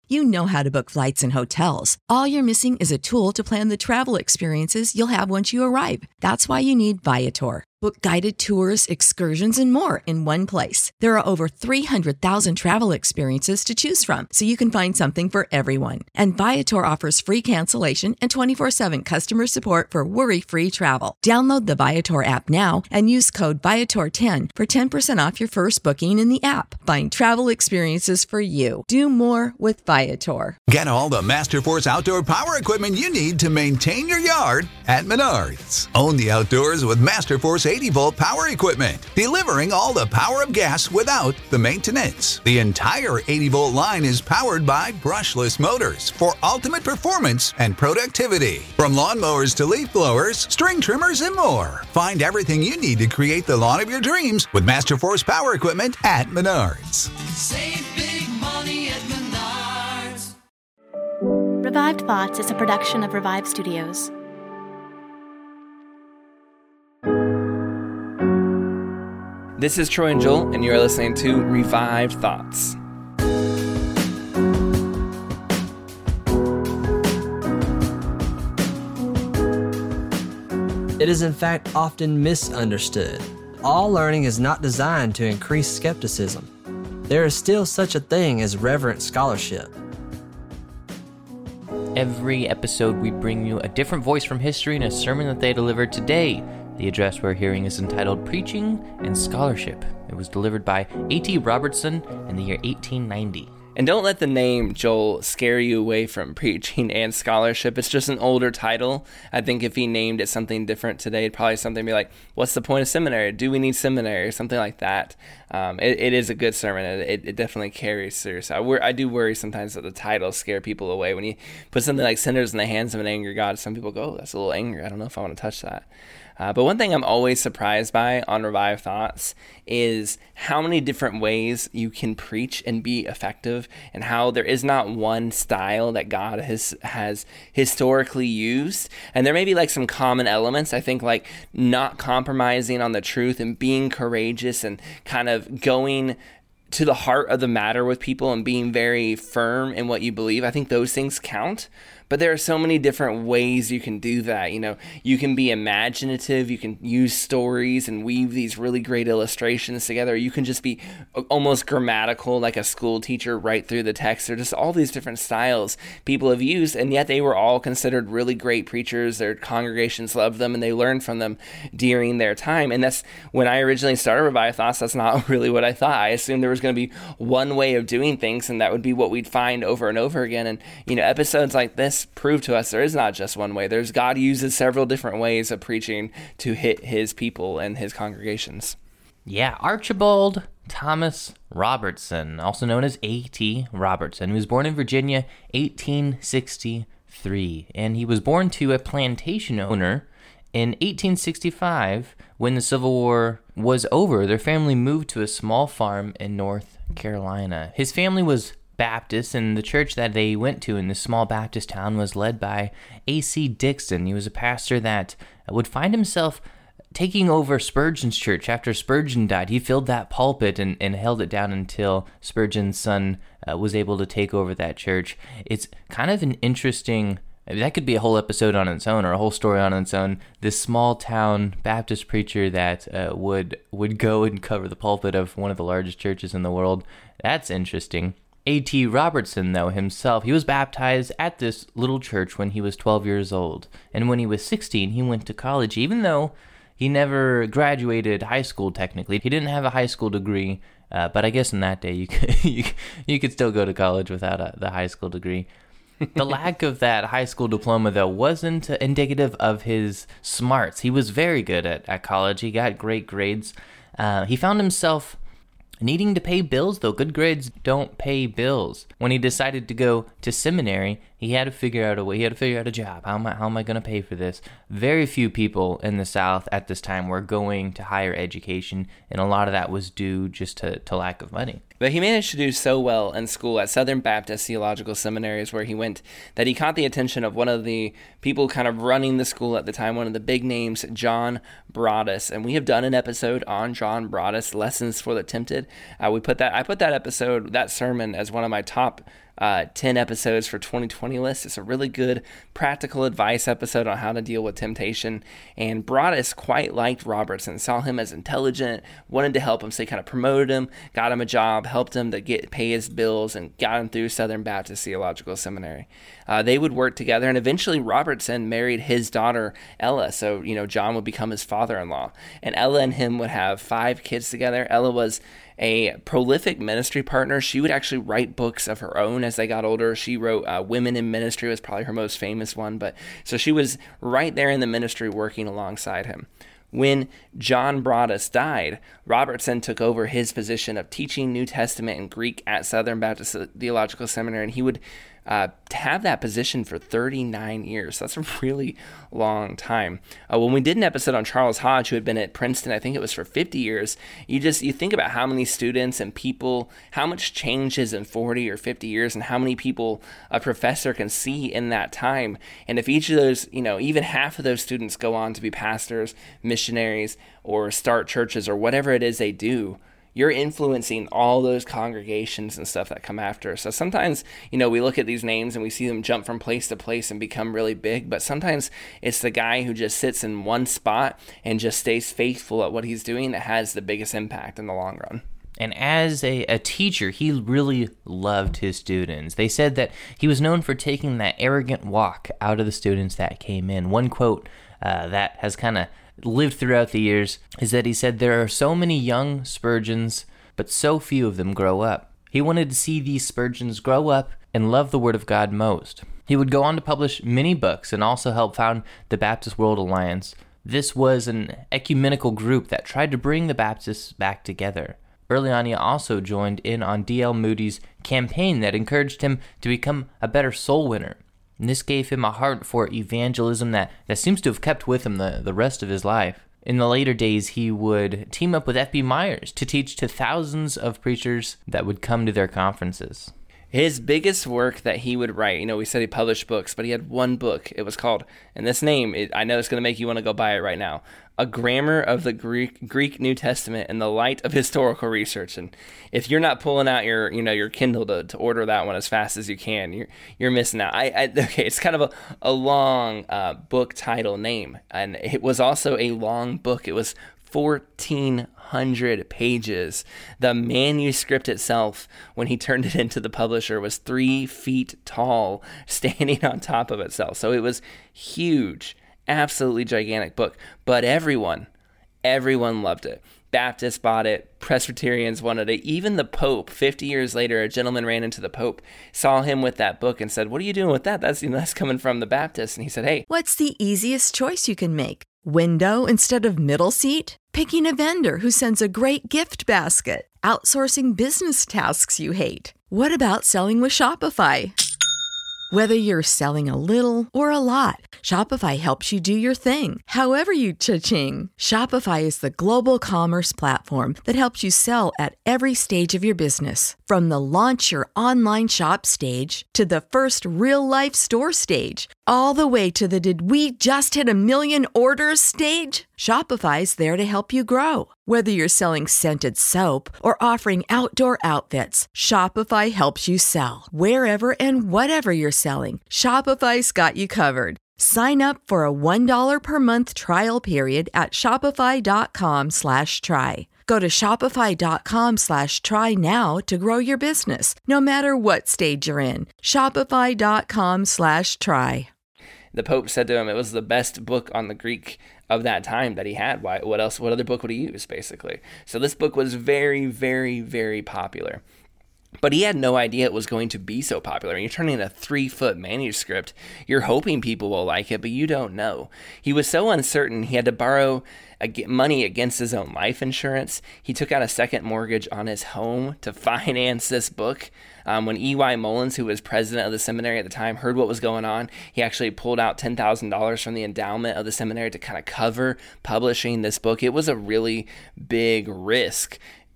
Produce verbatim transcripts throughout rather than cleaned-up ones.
You know how to book flights and hotels. All you're missing is a tool to plan the travel experiences you'll have once you arrive. That's why you need Viator. Book guided tours, excursions, and more in one place. There are over three hundred thousand travel experiences to choose from, so you can find something for everyone. And Viator offers free cancellation and twenty-four seven customer support for worry-free travel. Download the Viator app now and use code Viator ten for ten percent off your first booking in the app. Find travel experiences for you. Do more with Viator. Get all the Masterforce outdoor power equipment you need to maintain your yard at Menards. Own the outdoors with Masterforce eighty volt power equipment, delivering all the power of gas without the maintenance. The entire eighty volt line is powered by brushless motors for ultimate performance and productivity. From lawnmowers to leaf blowers, string trimmers, and more. Find everything you need to create the lawn of your dreams with Masterforce power equipment at Menards. Save big money at Menards. Revived Thoughts is a production of Revive Studios. This is Troy and Joel, and you're listening to Revived Thoughts. It is in fact often misunderstood. All learning is not designed to increase skepticism. There is still such a thing as reverent scholarship. Every episode we bring you a different voice from history and a sermon that they delivered today. The address we're hearing is entitled Preaching and Scholarship. It was delivered by A T Robertson in the year eighteen ninety. And don't let the name, Joel, scare you away from preaching and scholarship. It's just an older title. I think if he named it something different today, it'd probably something be like, what's the point of seminary? Do we need seminary? Or something like that. Um, it, it is a good sermon. It, it definitely carries through. So I, wor- I do worry sometimes that the titles scare people away. When you put something like sinners in the hands of an angry God, some people go, oh, that's a little angry. I don't know if I want to touch that. Uh, but one thing I'm always surprised by on Revive Thoughts is how many different ways you can preach and be effective, and how there is not one style that God has has historically used. And there may be like some common elements. I think like not compromising on the truth and being courageous and kind of going to the heart of the matter with people and being very firm in what you believe. I think those things count. But there are so many different ways you can do that. You know, you can be imaginative, you can use stories and weave these really great illustrations together. You can just be almost grammatical, like a school teacher, right through the text. There are just all these different styles people have used, and yet they were all considered really great preachers. Their congregations loved them, and they learned from them during their time. And that's when I originally started Revive Thoughts, that's not really what I thought. I assumed there was going to be one way of doing things, and that would be what we'd find over and over again. And, you know, episodes like this prove to us there is not just one way. There's God uses several different ways of preaching to hit his people and his congregations. Yeah, Archibald Thomas Robertson, also known as A T Robertson, he was born in Virginia, eighteen sixty-three, and he was born to a plantation owner. In eighteen sixty-five, when the Civil War was over, their family moved to a small farm in North Carolina. His family was Baptist, and the church that they went to in this small Baptist town was led by A C Dixon. He was a pastor that would find himself taking over Spurgeon's church after Spurgeon died. He filled that pulpit and, and held it down until Spurgeon's son uh, was able to take over that church. It's kind of an interesting, that could be a whole episode on its own or a whole story on its own. This small town Baptist preacher that uh, would would go and cover the pulpit of one of the largest churches in the world. That's interesting. A T Robertson, though, himself, he was baptized at this little church when he was twelve years old. And when he was sixteen, he went to college, even though he never graduated high school, technically. He didn't have a high school degree, uh, but I guess in that day, you could, you, you could still go to college without a, the high school degree. The lack of that high school diploma, though, wasn't indicative of his smarts. He was very good at, at college. He got great grades. Uh, he found himself needing to pay bills, though. Good grades don't pay bills. When he decided to go to seminary, he had to figure out a way. He had to figure out a job. How am I, how am I going to pay for this? Very few people in the South at this time were going to higher education, and a lot of that was due just to, to lack of money. But he managed to do so well in school at Southern Baptist Theological Seminaries, where he went, that he caught the attention of one of the people kind of running the school at the time, one of the big names, John Broadus. And we have done an episode on John Broadus, Lessons for the Tempted. Uh, we put that I put that episode, that sermon, as one of my top uh, ten episodes for twenty twenty list. It's a really good practical advice episode on how to deal with temptation. And Broaddus quite liked Robertson, saw him as intelligent, wanted to help him, so he kind of promoted him, got him a job, helped him to get pay his bills, and got him through Southern Baptist Theological Seminary. Uh, they would work together, and eventually Robertson married his daughter, Ella. So, you know, John would become his father-in-law. And Ella and him would have five kids together. Ella was a prolific ministry partner. She would actually write books of her own as they got older. She wrote uh, Women in Ministry, was probably her most famous one. But so she was right there in the ministry working alongside him. When John Broaddus died, Robertson took over his position of teaching New Testament and Greek at Southern Baptist Theological Seminary, and he would uh, have that position for thirty-nine years. So that's a really long time. Uh, when we did an episode on Charles Hodge, who had been at Princeton, I think it was for fifty years, you just you think about how many students and people, how much changes in forty or fifty years, and how many people a professor can see in that time. And if each of those, you know, even half of those students go on to be pastors, missionaries, or start churches, or whatever it is they do, you're influencing all those congregations and stuff that come after. So sometimes, you know, we look at these names and we see them jump from place to place and become really big, but sometimes it's the guy who just sits in one spot and just stays faithful at what he's doing that has the biggest impact in the long run. And as a, a teacher, he really loved his students. They said that he was known for taking that arrogant walk out of the students that came in. One quote uh, that has kind of lived throughout the years is that he said, "There are so many young Spurgeons, but so few of them grow up." He wanted to see these Spurgeons grow up and love the Word of God most. He would go on to publish many books and also help found the Baptist World Alliance. This was an ecumenical group that tried to bring the Baptists back together. Early on, he also joined in on D L Moody's campaign that encouraged him to become a better soul winner. And this gave him a heart for evangelism that, that seems to have kept with him the, the rest of his life. In the later days, he would team up with F B Myers to teach to thousands of preachers that would come to their conferences. His biggest work that he would write, you know, we said he published books, but he had one book. It was called, and this name, it, I know it's going to make you want to go buy it right now, A Grammar of the Greek, Greek New Testament in the Light of Historical Research. And if you're not pulling out your, you know, your Kindle to, to order that one as fast as you can, you're you're missing out. I, I okay, it's kind of a, a long uh, book title name, and it was also a long book. It was fourteen hundred pages. The manuscript itself, when he turned it into the publisher, was three feet tall, standing on top of itself. So it was huge, absolutely gigantic book. But everyone, everyone loved it. Baptists bought it. Presbyterians wanted it. Even the Pope, fifty years later, a gentleman ran into the Pope, saw him with that book and said, "What are you doing with that? That's, you know, that's coming from the Baptists." And he said, "Hey, What's the easiest choice you can make? Window instead of middle seat? Picking a vendor who sends a great gift basket? Outsourcing business tasks you hate? What about selling with Shopify?" Whether you're selling a little or a lot, Shopify helps you do your thing, however you cha-ching. Shopify is the global commerce platform that helps you sell at every stage of your business. From the launch your online shop stage to the first real-life store stage, all the way to the did we just hit a million orders stage. Shopify's there to help you grow. Whether you're selling scented soap or offering outdoor outfits, Shopify helps you sell. Wherever and whatever you're selling, Shopify's got you covered. Sign up for a one dollar per month trial period at shopify.com slash try. Go to shopify.com slash try now to grow your business, no matter what stage you're in. Shopify.com slash try. The Pope said to him it was the best book on the Greek of that time that he had. Why? What else? What other book would he use, basically? So this book was very, very, very popular. But he had no idea it was going to be so popular. And you're turning a three-foot manuscript. You're hoping people will like it, but you don't know. He was so uncertain, he had to borrow money against his own life insurance. He took out a second mortgage on his home to finance this book. Um, when E Y Mullins, who was president of the seminary at the time, heard what was going on, he actually pulled out ten thousand dollars from the endowment of the seminary to kind of cover publishing this book. It was a really big risk.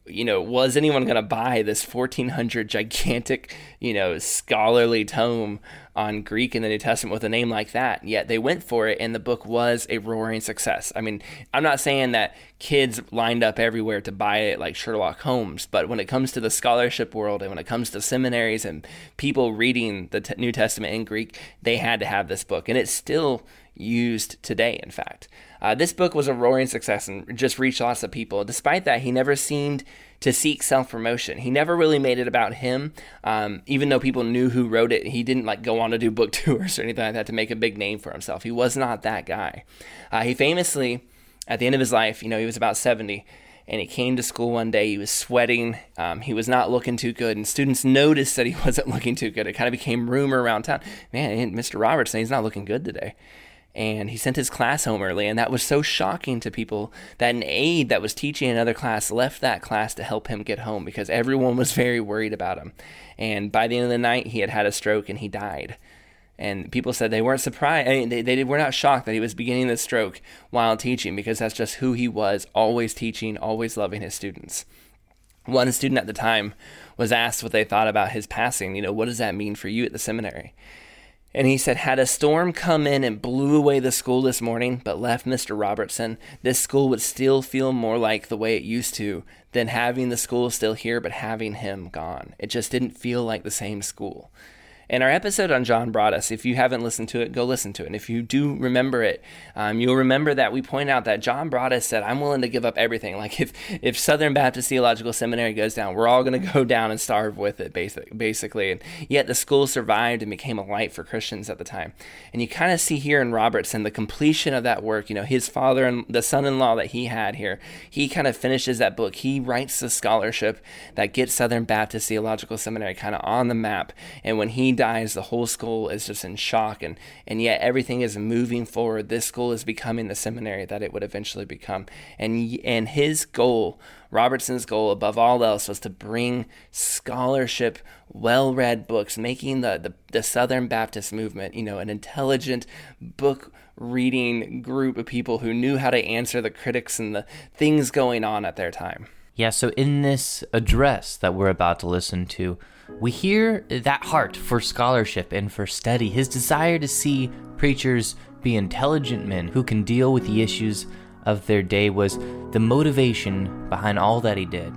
you know, was anyone going to buy this fourteen hundred gigantic, you know, scholarly tome on Greek in the New Testament with a name like that? Yet they went for it, and the book was a roaring success. I mean, I'm not saying that kids lined up everywhere to buy it like Sherlock Holmes, but when it comes to the scholarship world and when it comes to seminaries and people reading the t- New Testament in Greek, they had to have this book, and it's still used today, in fact. Uh, this book was a roaring success and just reached lots of people. Despite that, he never seemed to seek self-promotion. He never really made it about him. Um, even though people knew who wrote it, he didn't like go on to do book tours or anything like that to make a big name for himself. He was not that guy. Uh, he famously, at the end of his life, you know, he was about seventy, and he came to school one day. He was sweating. Um, he was not looking too good, and students noticed that he wasn't looking too good. It kind of became rumor around town. Man, Mister Robertson, he's not looking good today. And he sent his class home early, and that was so shocking to people that an aide that was teaching another class left that class to help him get home because everyone was very worried about him. And by the end of the night, he had had a stroke and he died. And people said they weren't surprised. I mean, they, they were not shocked that he was beginning the stroke while teaching because that's just who he was, always teaching, always loving his students. One student at the time was asked what they thought about his passing. You know, what does that mean for you at the seminary? And he said, had a storm come in and blew away the school this morning, but left Mister Robertson, this school would still feel more like the way it used to than having the school still here, but having him gone. It just didn't feel like the same school. In our episode on John Broadus, if you haven't listened to it, go listen to it. And if you do remember it, um, you'll remember that we point out that John Broadus said, I'm willing to give up everything. Like if, if Southern Baptist Theological Seminary goes down, we're all going to go down and starve with it, basic, basically. And yet the school survived and became a light for Christians at the time. And you kind of see here in Robertson the completion of that work. You know, his father and the son-in-law that he had here, he kind of finishes that book. He writes the scholarship that gets Southern Baptist Theological Seminary kind of on the map. And when he dies, the whole school is just in shock, and and yet everything is moving forward. This school is becoming the seminary that it would eventually become, and and his goal, Robertson's goal above all else, was to bring scholarship, well-read books, making the the, the Southern Baptist movement, you know, an intelligent book reading group of people who knew how to answer the critics and the things going on at their time. Yeah, so in this address that we're about to listen to, we hear that heart for scholarship and for study, his desire to see preachers be intelligent men who can deal with the issues of their day was the motivation behind all that he did.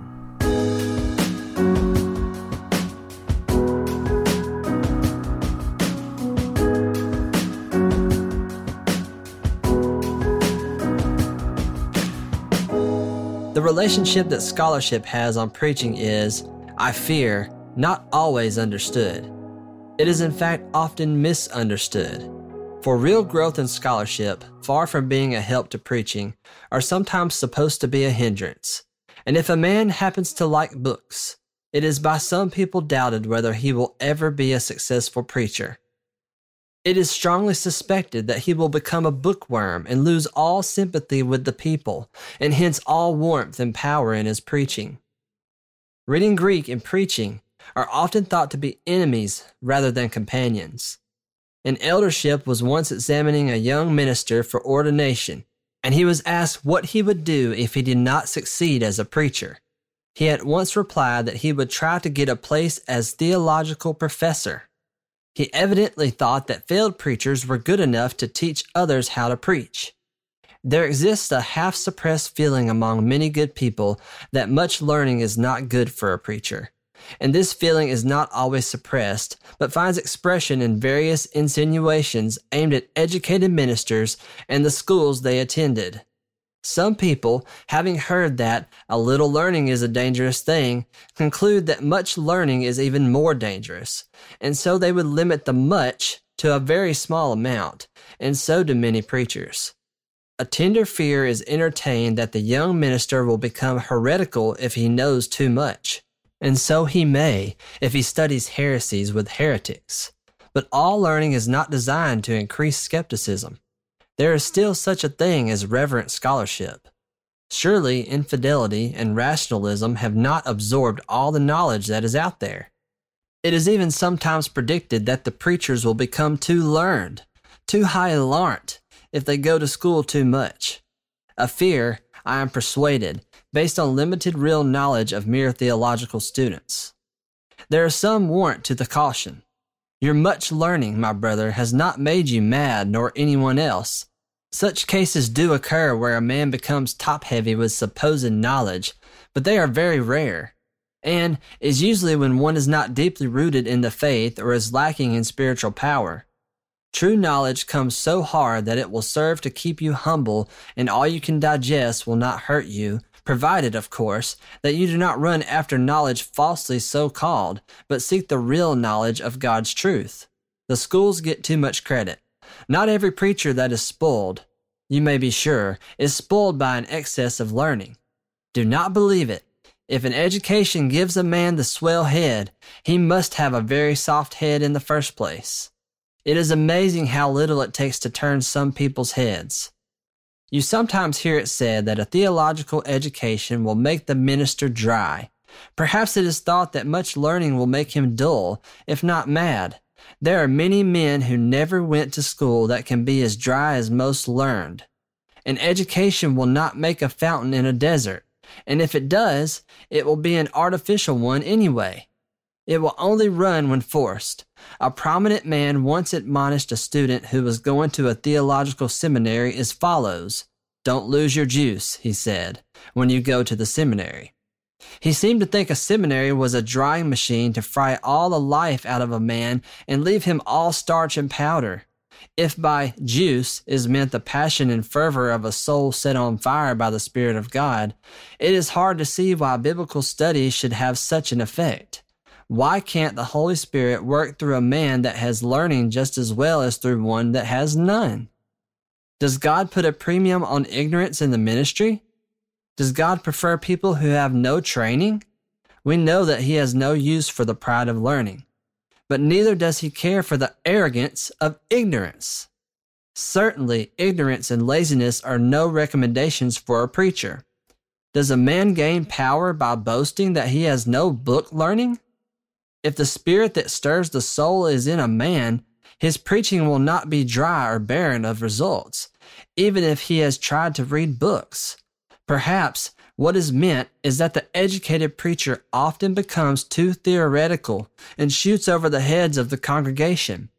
The relationship that scholarship has on preaching is, I fear, not always understood. It is in fact often misunderstood. For real growth in scholarship, far from being a help to preaching, are sometimes supposed to be a hindrance. And if a man happens to like books, it is by some people doubted whether he will ever be a successful preacher. It is strongly suspected that he will become a bookworm and lose all sympathy with the people, and hence all warmth and power in his preaching. Reading Greek and preaching are often thought to be enemies rather than companions. An eldership was once examining a young minister for ordination, and he was asked what he would do if he did not succeed as a preacher. He at once replied that he would try to get a place as theological professor. He evidently thought that failed preachers were good enough to teach others how to preach. There exists a half-suppressed feeling among many good people that much learning is not good for a preacher. And this feeling is not always suppressed, but finds expression in various insinuations aimed at educated ministers and the schools they attended. Some people, having heard that a little learning is a dangerous thing, conclude that much learning is even more dangerous, and so they would limit the much to a very small amount, and so do many preachers. A tender fear is entertained that the young minister will become heretical if he knows too much, and so he may if he studies heresies with heretics. But all learning is not designed to increase skepticism. There is still such a thing as reverent scholarship. Surely infidelity and rationalism have not absorbed all the knowledge that is out there. It is even sometimes predicted that the preachers will become too learned, too high larnt, if they go to school too much. A fear, I am persuaded, based on limited real knowledge of mere theological students. There is some warrant to the caution. Your much learning, my brother, has not made you mad nor anyone else. Such cases do occur where a man becomes top-heavy with supposed knowledge, but they are very rare, and is usually when one is not deeply rooted in the faith or is lacking in spiritual power. True knowledge comes so hard that it will serve to keep you humble, and all you can digest will not hurt you, provided, of course, that you do not run after knowledge falsely so called, but seek the real knowledge of God's truth. The schools get too much credit. Not every preacher that is spoiled, you may be sure, is spoiled by an excess of learning. Do not believe it. If an education gives a man the swell head, he must have a very soft head in the first place. It is amazing how little it takes to turn some people's heads. You sometimes hear it said that a theological education will make the minister dry. Perhaps it is thought that much learning will make him dull, if not mad. There are many men who never went to school that can be as dry as most learned. An education will not make a fountain in a desert, and if it does, it will be an artificial one anyway. It will only run when forced. A prominent man once admonished a student who was going to a theological seminary as follows: "Don't lose your juice," he said, "when you go to the seminary." He seemed to think a seminary was a drying machine to fry all the life out of a man and leave him all starch and powder. If by juice is meant the passion and fervor of a soul set on fire by the Spirit of God, it is hard to see why biblical study should have such an effect. Why can't the Holy Spirit work through a man that has learning just as well as through one that has none? Does God put a premium on ignorance in the ministry? Does God prefer people who have no training? We know that He has no use for the pride of learning, but neither does He care for the arrogance of ignorance. Certainly, ignorance and laziness are no recommendations for a preacher. Does a man gain power by boasting that he has no book learning? If the spirit that stirs the soul is in a man, his preaching will not be dry or barren of results, even if he has tried to read books. Perhaps what is meant is that the educated preacher often becomes too theoretical and shoots over the heads of the congregation.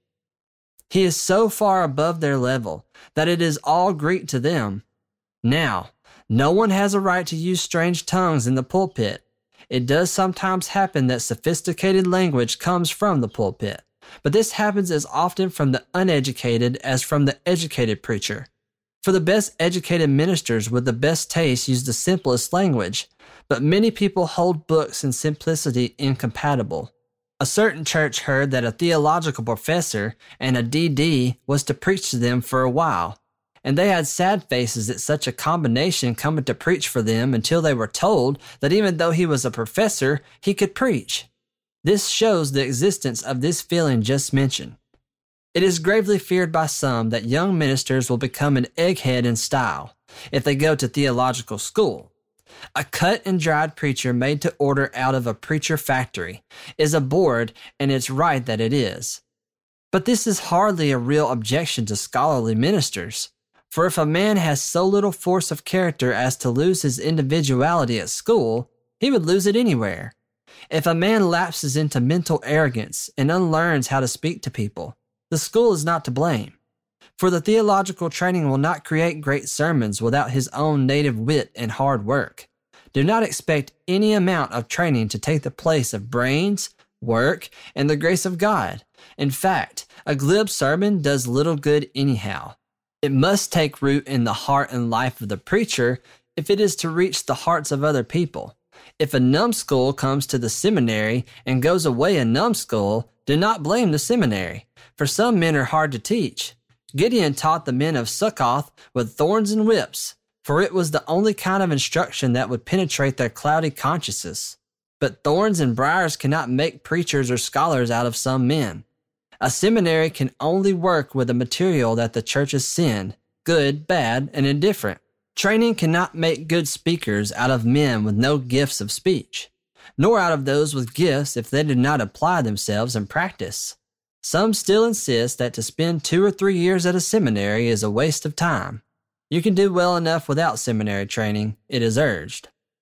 He is so far above their level that it is all Greek to them. Now, no one has a right to use strange tongues in the pulpit. It does sometimes happen that sophisticated language comes from the pulpit, but this happens as often from the uneducated as from the educated preacher. For the best educated ministers with the best taste use the simplest language, but many people hold books and simplicity incompatible. A certain church heard that a theological professor and a D D was to preach to them for a while, and they had sad faces at such a combination coming to preach for them until they were told that even though he was a professor, he could preach. This shows the existence of this feeling just mentioned. It is gravely feared by some that young ministers will become an egghead in style if they go to theological school. A cut and dried preacher made to order out of a preacher factory is abhorred, and it's right that it is. But this is hardly a real objection to scholarly ministers. For if a man has so little force of character as to lose his individuality at school, he would lose it anywhere. If a man lapses into mental arrogance and unlearns how to speak to people, the school is not to blame. For the theological training will not create great sermons without his own native wit and hard work. Do not expect any amount of training to take the place of brains, work, and the grace of God. In fact, a glib sermon does little good anyhow. It must take root in the heart and life of the preacher if it is to reach the hearts of other people. If a numbskull comes to the seminary and goes away a numbskull, do not blame the seminary, for some men are hard to teach. Gideon taught the men of Succoth with thorns and whips, for it was the only kind of instruction that would penetrate their cloudy consciences. But thorns and briars cannot make preachers or scholars out of some men. A seminary can only work with the material that the church has sent, good, bad, and indifferent. Training cannot make good speakers out of men with no gifts of speech, nor out of those with gifts if they do not apply themselves in practice. Some still insist that to spend two or three years at a seminary is a waste of time. You can do well enough without seminary training, it is urged.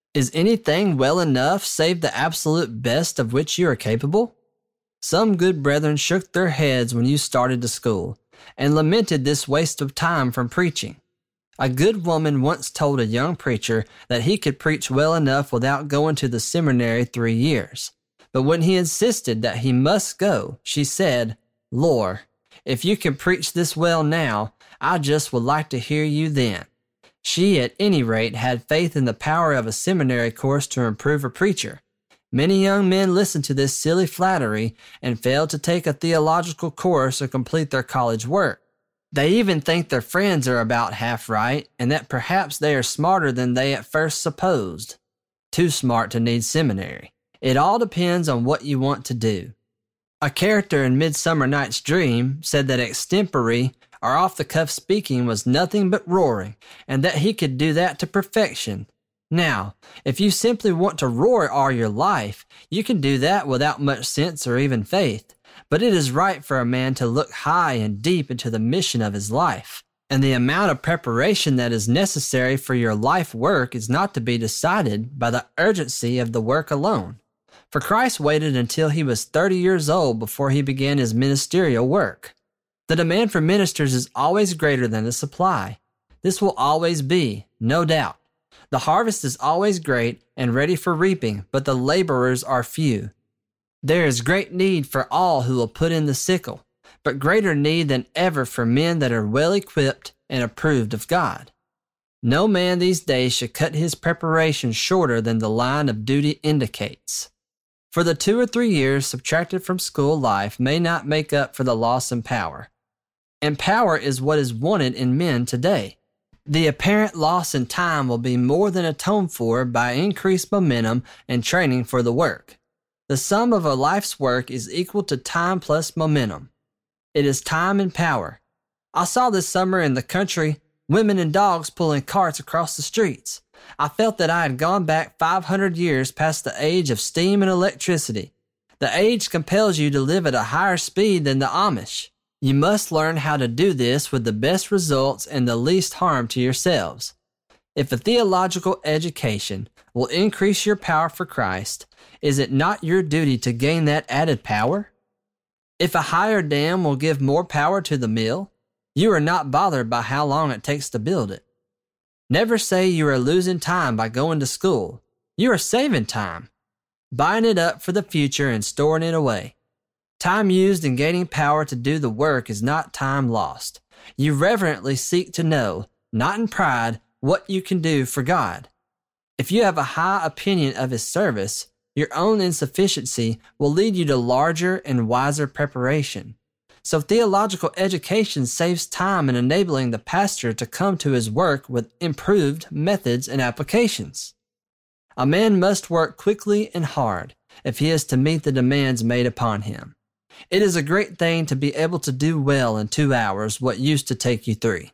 Is anything well enough save the absolute best of which you are capable? Some good brethren shook their heads when you started to school, and lamented this waste of time from preaching. A good woman once told a young preacher that he could preach well enough without going to the seminary three years. But when he insisted that he must go, she said, "Lord, if you can preach this well now, I just would like to hear you then." She, at any rate, had faith in the power of a seminary course to improve a preacher. Many young men listened to this silly flattery and failed to take a theological course or complete their college work. They even think their friends are about half right and that perhaps they are smarter than they at first supposed. Too smart to need seminary. It all depends on what you want to do. A character in Midsummer Night's Dream said that extempore or off-the-cuff speaking was nothing but roaring, and that he could do that to perfection. Now, if you simply want to roar all your life, you can do that without much sense or even faith. But it is right for a man to look high and deep into the mission of his life. And the amount of preparation that is necessary for your life work is not to be decided by the urgency of the work alone. For Christ waited until he was thirty years old before he began his ministerial work. The demand for ministers is always greater than the supply. This will always be, no doubt. The harvest is always great and ready for reaping, but the laborers are few. There is great need for all who will put in the sickle, but greater need than ever for men that are well equipped and approved of God. No man these days should cut his preparation shorter than the line of duty indicates. For the two or three years subtracted from school life may not make up for the loss in power. And power is what is wanted in men today. The apparent loss in time will be more than atoned for by increased momentum and training for the work. The sum of a life's work is equal to time plus momentum. It is time and power. I saw this summer in the country women and dogs pulling carts across the streets. I felt that I had gone back five hundred years past the age of steam and electricity. The age compels you to live at a higher speed than the Amish. You must learn how to do this with the best results and the least harm to yourselves. If a theological education will increase your power for Christ, is it not your duty to gain that added power? If a higher dam will give more power to the mill, you are not bothered by how long it takes to build it. Never say you are losing time by going to school. You are saving time, buying it up for the future and storing it away. Time used in gaining power to do the work is not time lost. You reverently seek to know, not in pride, what you can do for God. If you have a high opinion of His service, your own insufficiency will lead you to larger and wiser preparation. So theological education saves time in enabling the pastor to come to his work with improved methods and applications. A man must work quickly and hard if he is to meet the demands made upon him. It is a great thing to be able to do well in two hours what used to take you three.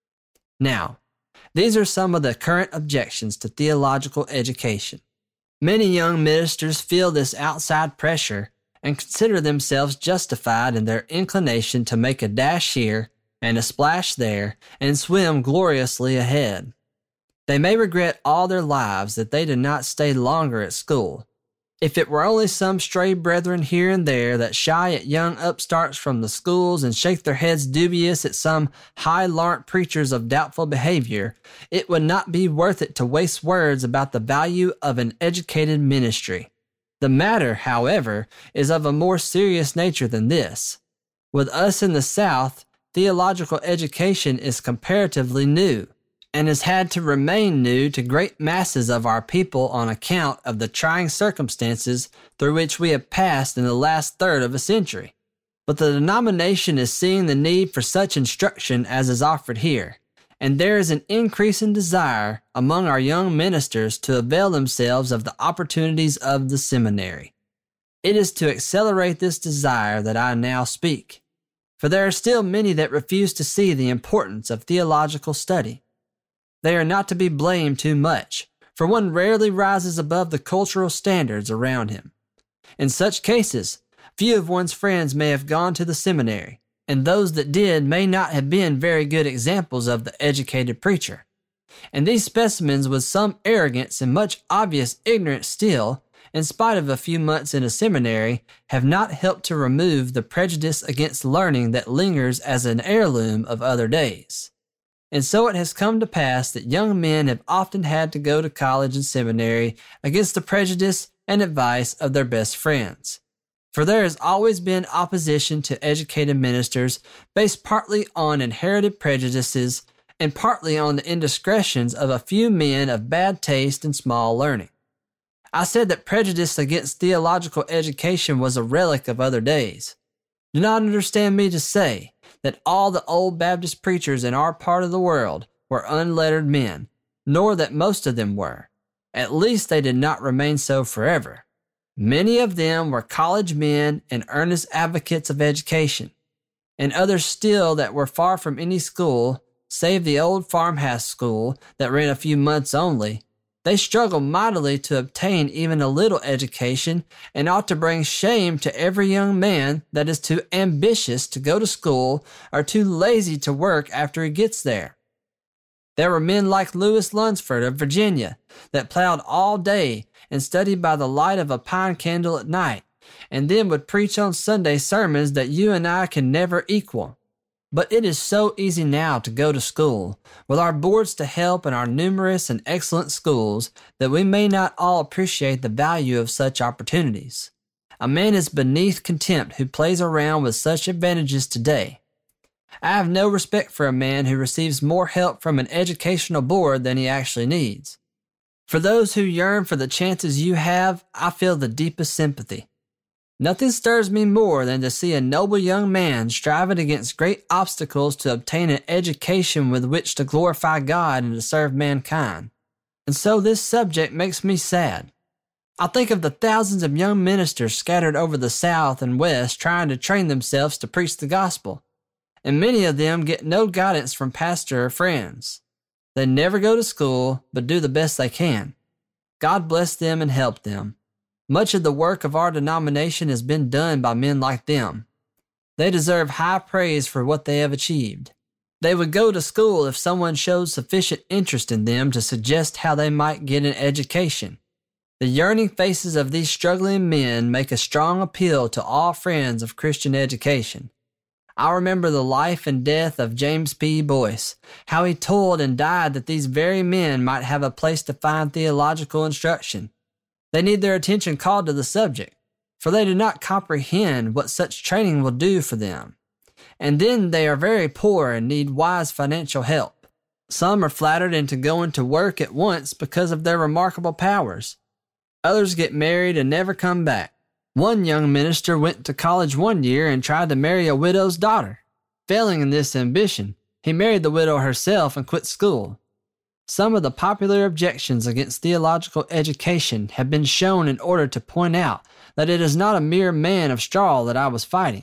Now, these are some of the current objections to theological education. Many young ministers feel this outside pressure and consider themselves justified in their inclination to make a dash here and a splash there and swim gloriously ahead. They may regret all their lives that they did not stay longer at school. If it were only some stray brethren here and there that shy at young upstarts from the schools and shake their heads dubious at some high-larnt preachers of doubtful behavior, it would not be worth it to waste words about the value of an educated ministry. The matter, however, is of a more serious nature than this. With us in the South, theological education is comparatively new, and has had to remain new to great masses of our people on account of the trying circumstances through which we have passed in the last third of a century. But the denomination is seeing the need for such instruction as is offered here, and there is an increasing desire among our young ministers to avail themselves of the opportunities of the seminary. It is to accelerate this desire that I now speak, for there are still many that refuse to see the importance of theological study. They are not to be blamed too much, for one rarely rises above the cultural standards around him. In such cases, few of one's friends may have gone to the seminary, and those that did may not have been very good examples of the educated preacher. And these specimens, with some arrogance and much obvious ignorance still, in spite of a few months in a seminary, have not helped to remove the prejudice against learning that lingers as an heirloom of other days. And so it has come to pass that young men have often had to go to college and seminary against the prejudice and advice of their best friends. For there has always been opposition to educated ministers based partly on inherited prejudices and partly on the indiscretions of a few men of bad taste and small learning. I said that prejudice against theological education was a relic of other days. Do not understand me to say that all the old Baptist preachers in our part of the world were unlettered men, nor that most of them were. At least they did not remain so forever. Many of them were college men and earnest advocates of education, and others still that were far from any school, save the old farmhouse school that ran a few months only. They struggle mightily to obtain even a little education, and ought to bring shame to every young man that is too ambitious to go to school or too lazy to work after he gets there. There were men like Lewis Lunsford of Virginia that plowed all day and studied by the light of a pine candle at night, and then would preach on Sunday sermons that you and I can never equal. But it is so easy now to go to school, with our boards to help and our numerous and excellent schools, that we may not all appreciate the value of such opportunities. A man is beneath contempt who plays around with such advantages today. I have no respect for a man who receives more help from an educational board than he actually needs. For those who yearn for the chances you have, I feel the deepest sympathy. Nothing stirs me more than to see a noble young man striving against great obstacles to obtain an education with which to glorify God and to serve mankind. And so this subject makes me sad. I think of the thousands of young ministers scattered over the South and West trying to train themselves to preach the gospel, and many of them get no guidance from pastor or friends. They never go to school, but do the best they can. God bless them and help them. Much of the work of our denomination has been done by men like them. They deserve high praise for what they have achieved. They would go to school if someone showed sufficient interest in them to suggest how they might get an education. The yearning faces of these struggling men make a strong appeal to all friends of Christian education. I remember the life and death of James P. Boyce, how he toiled and died that these very men might have a place to find theological instruction. They need their attention called to the subject, for they do not comprehend what such training will do for them. And then they are very poor and need wise financial help. Some are flattered into going to work at once because of their remarkable powers. Others get married and never come back. One young minister went to college one year and tried to marry a widow's daughter. Failing in this ambition, he married the widow herself and quit school. Some of the popular objections against theological education have been shown in order to point out that it is not a mere man of straw that I was fighting.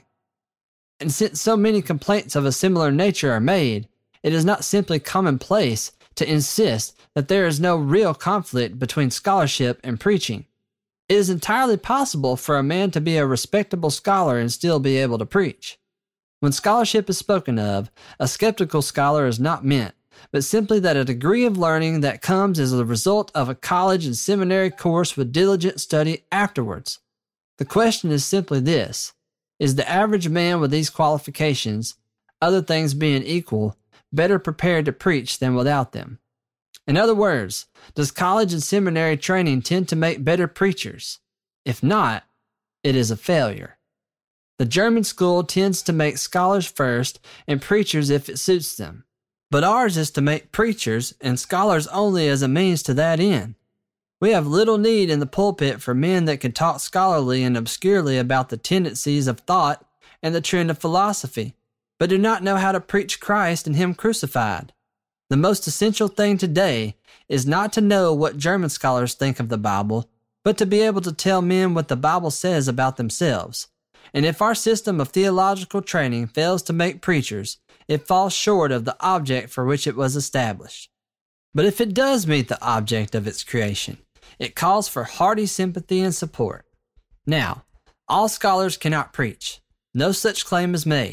And since so many complaints of a similar nature are made, it is not simply commonplace to insist that there is no real conflict between scholarship and preaching. It is entirely possible for a man to be a respectable scholar and still be able to preach. When scholarship is spoken of, a skeptical scholar is not meant, but simply that a degree of learning that comes as a result of a college and seminary course with diligent study afterwards. The question is simply this: is the average man with these qualifications, other things being equal, better prepared to preach than without them? In other words, does college and seminary training tend to make better preachers? If not, it is a failure. The German school tends to make scholars first and preachers if it suits them. But ours is to make preachers and scholars only as a means to that end. We have little need in the pulpit for men that can talk scholarly and obscurely about the tendencies of thought and the trend of philosophy, but do not know how to preach Christ and Him crucified. The most essential thing today is not to know what German scholars think of the Bible, but to be able to tell men what the Bible says about themselves. And if our system of theological training fails to make preachers, it falls short of the object for which it was established. But if it does meet the object of its creation, it calls for hearty sympathy and support. Now, all scholars cannot preach. No such claim is made.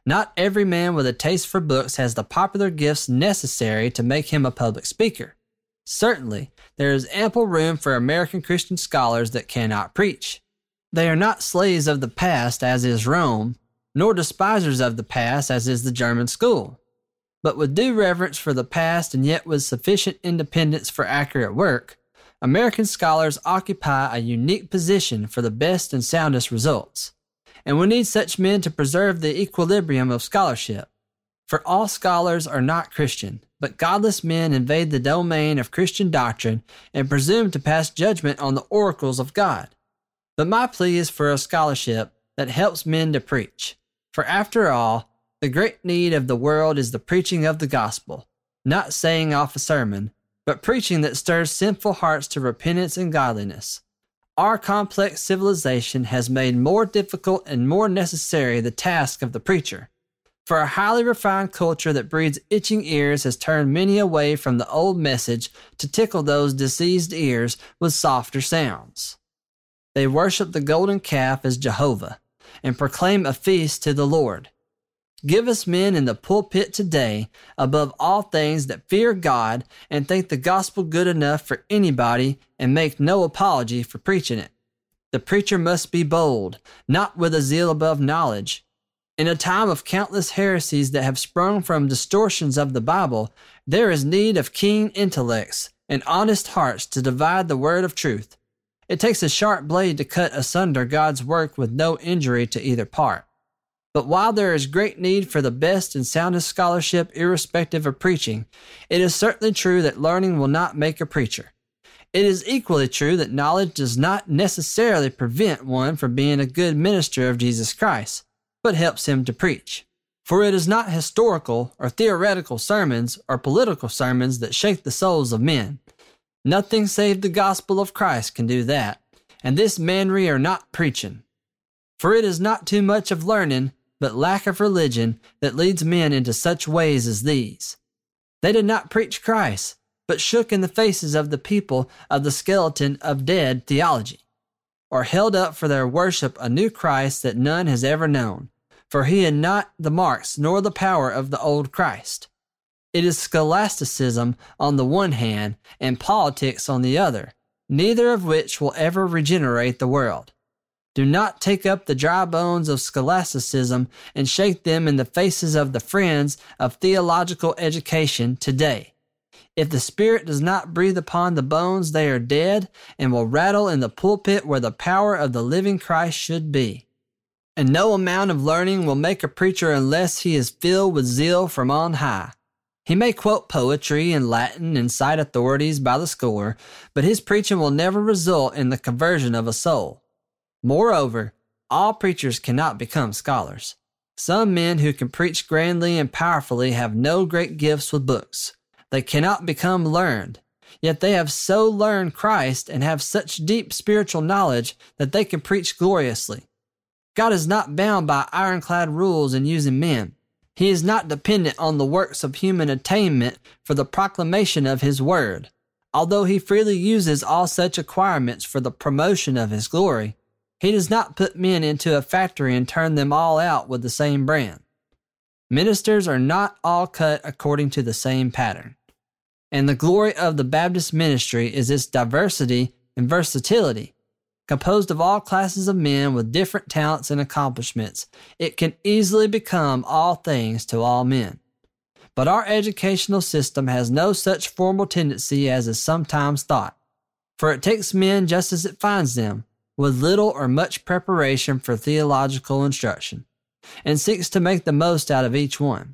Not every man with a taste for books has the popular gifts necessary to make him a public speaker. Certainly, there is ample room for American Christian scholars that cannot preach. They are not slaves of the past, as is Rome, nor despisers of the past, as is the German school. But with due reverence for the past and yet with sufficient independence for accurate work, American scholars occupy a unique position for the best and soundest results. And we need such men to preserve the equilibrium of scholarship. For all scholars are not Christian, but godless men invade the domain of Christian doctrine and presume to pass judgment on the oracles of God. But my plea is for a scholarship that helps men to preach. For after all, the great need of the world is the preaching of the gospel, not saying off a sermon, but preaching that stirs sinful hearts to repentance and godliness. Our complex civilization has made more difficult and more necessary the task of the preacher. For a highly refined culture that breeds itching ears has turned many away from the old message to tickle those diseased ears with softer sounds. They worship the golden calf as Jehovah and proclaim a feast to the Lord. Give us men in the pulpit today, above all things, that fear God and think the gospel good enough for anybody and make no apology for preaching it. The preacher must be bold, not with a zeal above knowledge. In a time of countless heresies that have sprung from distortions of the Bible, there is need of keen intellects and honest hearts to divide the word of truth. It takes a sharp blade to cut asunder God's work with no injury to either part. But while there is great need for the best and soundest scholarship irrespective of preaching, it is certainly true that learning will not make a preacher. It is equally true that knowledge does not necessarily prevent one from being a good minister of Jesus Christ, but helps him to preach. For it is not historical or theoretical sermons or political sermons that shake the souls of men. Nothing save the gospel of Christ can do that, and this manry are not preaching. For it is not too much of learning, but lack of religion that leads men into such ways as these. They did not preach Christ, but shook in the faces of the people of the skeleton of dead theology, or held up for their worship a new Christ that none has ever known, for he had not the marks nor the power of the old Christ. It is scholasticism on the one hand and politics on the other, neither of which will ever regenerate the world. Do not take up the dry bones of scholasticism and shake them in the faces of the friends of theological education today. If the Spirit does not breathe upon the bones, they are dead and will rattle in the pulpit where the power of the living Christ should be. And no amount of learning will make a preacher unless he is filled with zeal from on high. He may quote poetry and Latin and cite authorities by the score, but his preaching will never result in the conversion of a soul. Moreover, all preachers cannot become scholars. Some men who can preach grandly and powerfully have no great gifts with books. They cannot become learned, yet they have so learned Christ and have such deep spiritual knowledge that they can preach gloriously. God is not bound by ironclad rules in using men. He is not dependent on the works of human attainment for the proclamation of his word, although he freely uses all such acquirements for the promotion of his glory. He does not put men into a factory and turn them all out with the same brand. Ministers are not all cut according to the same pattern. And the glory of the Baptist ministry is its diversity and versatility. Composed of all classes of men with different talents and accomplishments, it can easily become all things to all men. But our educational system has no such formal tendency as is sometimes thought, for it takes men just as it finds them, with little or much preparation for theological instruction, and seeks to make the most out of each one.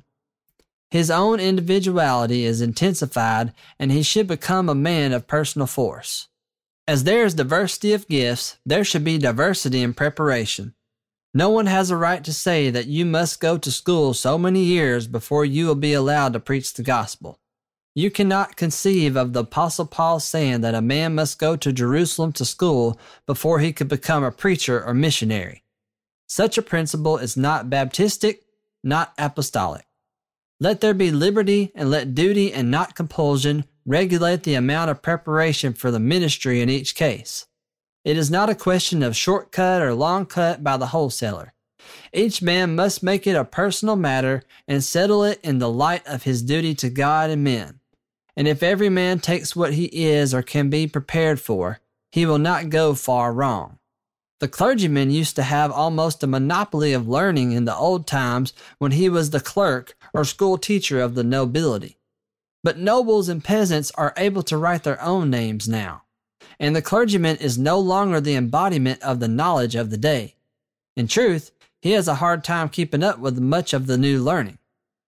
His own individuality is intensified, and he should become a man of personal force. As there is diversity of gifts, there should be diversity in preparation. No one has a right to say that you must go to school so many years before you will be allowed to preach the gospel. You cannot conceive of the Apostle Paul saying that a man must go to Jerusalem to school before he could become a preacher or missionary. Such a principle is not Baptistic, not apostolic. Let there be liberty, and let duty and not compulsion regulate the amount of preparation for the ministry in each case. It is not a question of short cut or long cut by the wholesaler. Each man must make it a personal matter and settle it in the light of his duty to God and men. And if every man takes what he is or can be prepared for, he will not go far wrong. The clergyman used to have almost a monopoly of learning in the old times when he was the clerk or school teacher of the nobility. But nobles and peasants are able to write their own names now, and the clergyman is no longer the embodiment of the knowledge of the day. In truth, he has a hard time keeping up with much of the new learning.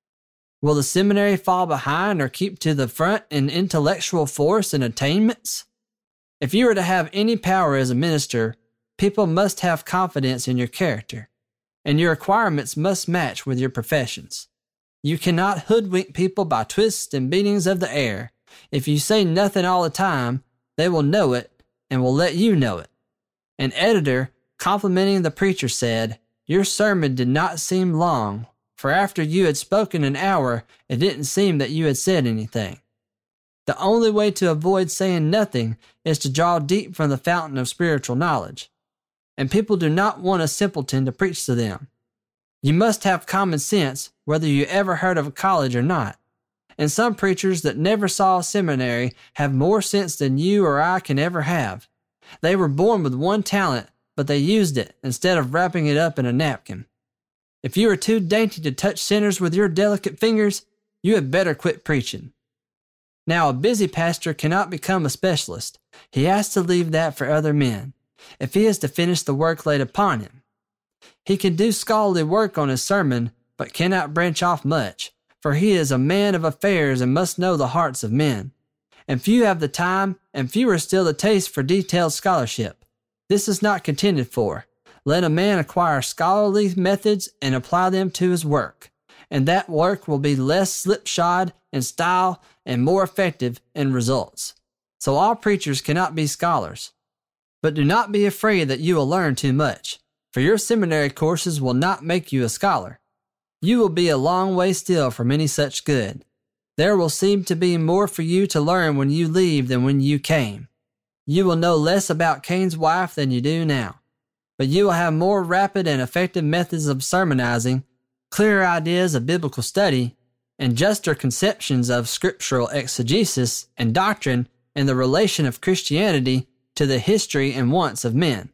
Will the seminary fall behind or keep to the front in intellectual force and attainments? If you are to have any power as a minister, people must have confidence in your character, and your requirements must match with your professions. You cannot hoodwink people by twists and beatings of the air. If you say nothing all the time, they will know it and will let you know it. An editor, complimenting the preacher, said, "Your sermon did not seem long, for after you had spoken an hour, it didn't seem that you had said anything." The only way to avoid saying nothing is to draw deep from the fountain of spiritual knowledge. And people do not want a simpleton to preach to them. You must have common sense, whether you ever heard of a college or not. And some preachers that never saw a seminary have more sense than you or I can ever have. They were born with one talent, but they used it instead of wrapping it up in a napkin. If you are too dainty to touch sinners with your delicate fingers, you had better quit preaching. Now, a busy pastor cannot become a specialist. He has to leave that for other men, if he is to finish the work laid upon him. He can do scholarly work on his sermon, but cannot branch off much, for he is a man of affairs and must know the hearts of men. And few have the time, and fewer still the taste for detailed scholarship. This is not contended for. Let a man acquire scholarly methods and apply them to his work, and that work will be less slipshod in style and more effective in results. So all preachers cannot be scholars. But do not be afraid that you will learn too much, for your seminary courses will not make you a scholar. You will be a long way still from any such good. There will seem to be more for you to learn when you leave than when you came. You will know less about Cain's wife than you do now, but you will have more rapid and effective methods of sermonizing, clearer ideas of biblical study, and juster conceptions of scriptural exegesis and doctrine and the relation of Christianity to the history and wants of men.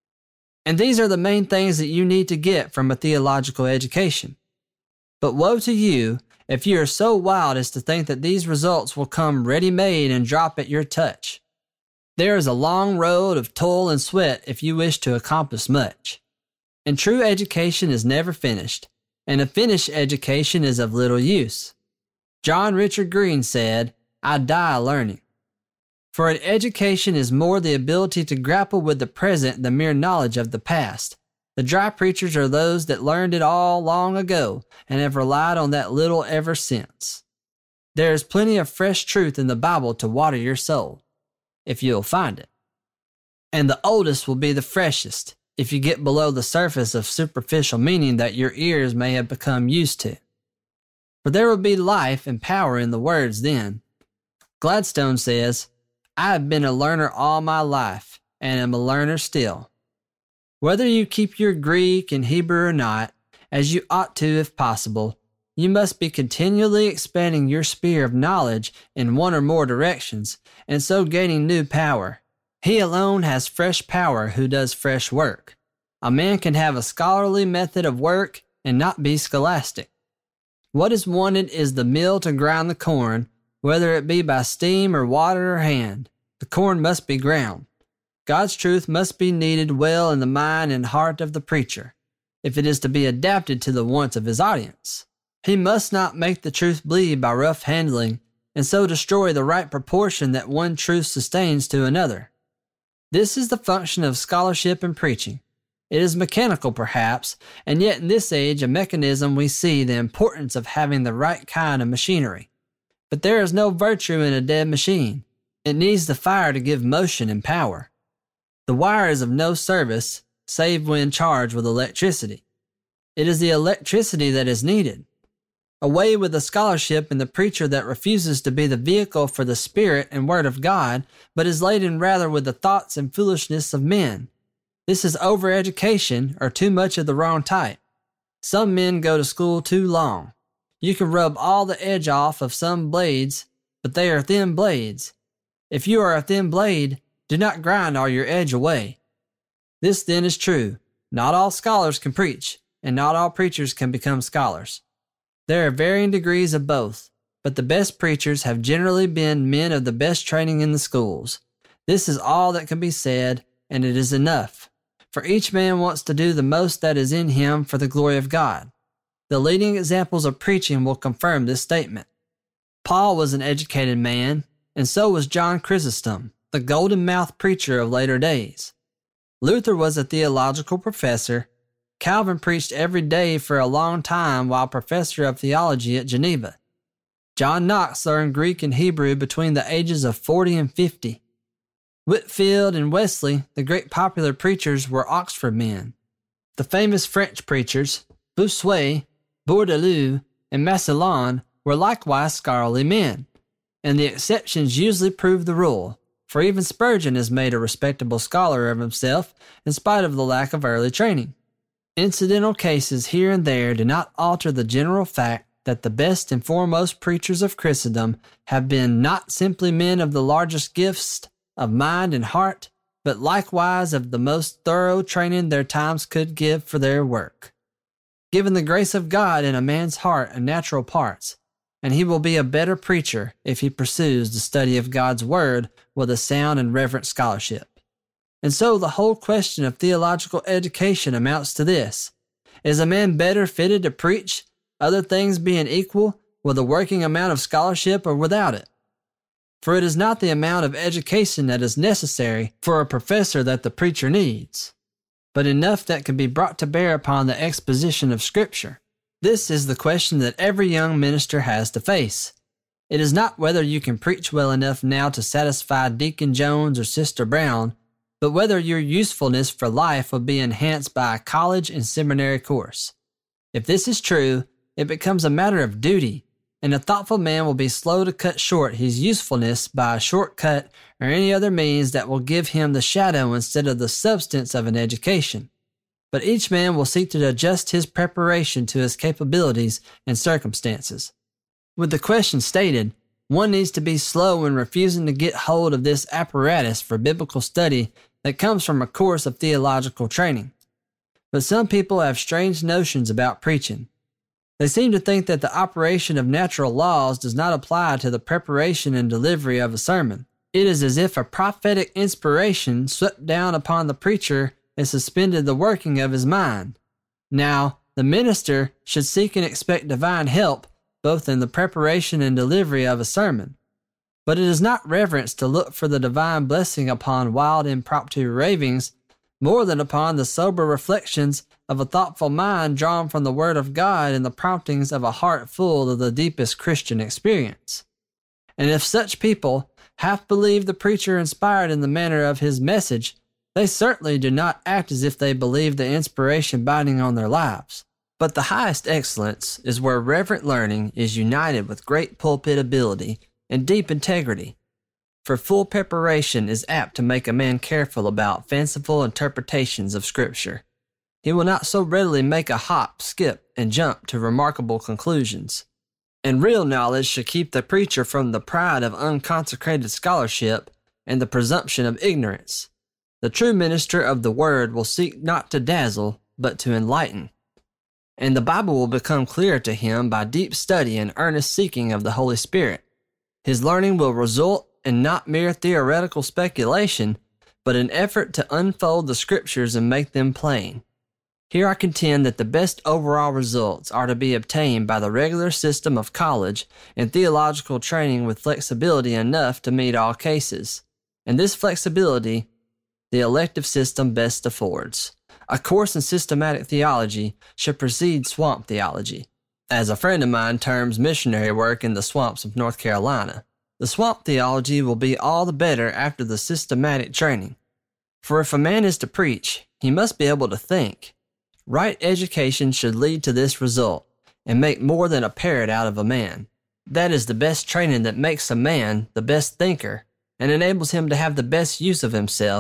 And these are the main things that you need to get from a theological education. But woe to you if you are so wild as to think that these results will come ready-made and drop at your touch. There is a long road of toil and sweat if you wish to accomplish much. And true education is never finished, and a finished education is of little use. John Richard Green said, "I die learning." For an education is more the ability to grapple with the present than mere knowledge of the past. The dry preachers are those that learned it all long ago and have relied on that little ever since. There is plenty of fresh truth in the Bible to water your soul, if you'll find it. And the oldest will be the freshest, if you get below the surface of superficial meaning that your ears may have become used to. For there will be life and power in the words then. Gladstone says, "I have been a learner all my life, and am a learner still." Whether you keep your Greek and Hebrew or not, as you ought to if possible, you must be continually expanding your sphere of knowledge in one or more directions, and so gaining new power. He alone has fresh power who does fresh work. A man can have a scholarly method of work and not be scholastic. What is wanted is the mill to grind the corn, whether it be by steam or water or hand. The corn must be ground. God's truth must be kneaded well in the mind and heart of the preacher, if it is to be adapted to the wants of his audience. He must not make the truth bleed by rough handling, and so destroy the right proportion that one truth sustains to another. This is the function of scholarship and preaching. It is mechanical, perhaps, and yet in this age of mechanism we see the importance of having the right kind of machinery. But there is no virtue in a dead machine. It needs the fire to give motion and power. The wire is of no service, save when charged with electricity. It is the electricity that is needed. Away with the scholarship and the preacher that refuses to be the vehicle for the Spirit and Word of God, but is laden rather with the thoughts and foolishness of men. This is overeducation or too much of the wrong type. Some men go to school too long. You can rub all the edge off of some blades, but they are thin blades. If you are a thin blade, do not grind all your edge away. This then is true. Not all scholars can preach, and not all preachers can become scholars. There are varying degrees of both, but the best preachers have generally been men of the best training in the schools. This is all that can be said, and it is enough. For each man wants to do the most that is in him for the glory of God. The leading examples of preaching will confirm this statement. Paul was an educated man, and so was John Chrysostom, the golden-mouthed preacher of later days. Luther was a theological professor. Calvin preached every day for a long time while professor of theology at Geneva. John Knox learned Greek and Hebrew between the ages of forty and fifty. Whitefield and Wesley, the great popular preachers, were Oxford men. The famous French preachers, Bossuet, Bourdaloue, and Massillon, were likewise scholarly men, and the exceptions usually prove the rule, for even Spurgeon has made a respectable scholar of himself in spite of the lack of early training. Incidental cases here and there do not alter the general fact that the best and foremost preachers of Christendom have been not simply men of the largest gifts of mind and heart, but likewise of the most thorough training their times could give for their work. Given the grace of God in a man's heart and natural parts, and he will be a better preacher if he pursues the study of God's Word with a sound and reverent scholarship. And so the whole question of theological education amounts to this: is a man better fitted to preach, other things being equal, with a working amount of scholarship or without it? For it is not the amount of education that is necessary for a professor that the preacher needs, but enough that can be brought to bear upon the exposition of Scripture. This is the question that every young minister has to face. It is not whether you can preach well enough now to satisfy Deacon Jones or Sister Brown, but whether your usefulness for life will be enhanced by a college and seminary course. If this is true, it becomes a matter of duty, and a thoughtful man will be slow to cut short his usefulness by a shortcut or any other means that will give him the shadow instead of the substance of an education. But each man will seek to adjust his preparation to his capabilities and circumstances. With the question stated, one needs to be slow in refusing to get hold of this apparatus for biblical study that comes from a course of theological training. But some people have strange notions about preaching. They seem to think that the operation of natural laws does not apply to the preparation and delivery of a sermon. It is as if a prophetic inspiration swept down upon the preacher and suspended the working of his mind. Now, the minister should seek and expect divine help both in the preparation and delivery of a sermon. But it is not reverence to look for the divine blessing upon wild impromptu ravings more than upon the sober reflections of a thoughtful mind drawn from the Word of God and the promptings of a heart full of the deepest Christian experience. And if such people half believe the preacher inspired in the manner of his message, they certainly do not act as if they believe the inspiration binding on their lives. But the highest excellence is where reverent learning is united with great pulpit ability and deep integrity. For full preparation is apt to make a man careful about fanciful interpretations of Scripture. He will not so readily make a hop, skip, and jump to remarkable conclusions. And real knowledge should keep the preacher from the pride of unconsecrated scholarship and the presumption of ignorance. The true minister of the Word will seek not to dazzle, but to enlighten. And the Bible will become clearer to him by deep study and earnest seeking of the Holy Spirit. His learning will result in not mere theoretical speculation, but an effort to unfold the Scriptures and make them plain. Here I contend that the best overall results are to be obtained by the regular system of college and theological training with flexibility enough to meet all cases. And this flexibility the elective system best affords. A course in systematic theology should precede swamp theology, as a friend of mine terms missionary work in the swamps of North Carolina. The swamp theology will be all the better after the systematic training. For if a man is to preach, he must be able to think. Right education should lead to this result, and make more than a parrot out of a man. That is the best training that makes a man the best thinker, and enables him to have the best use of himself,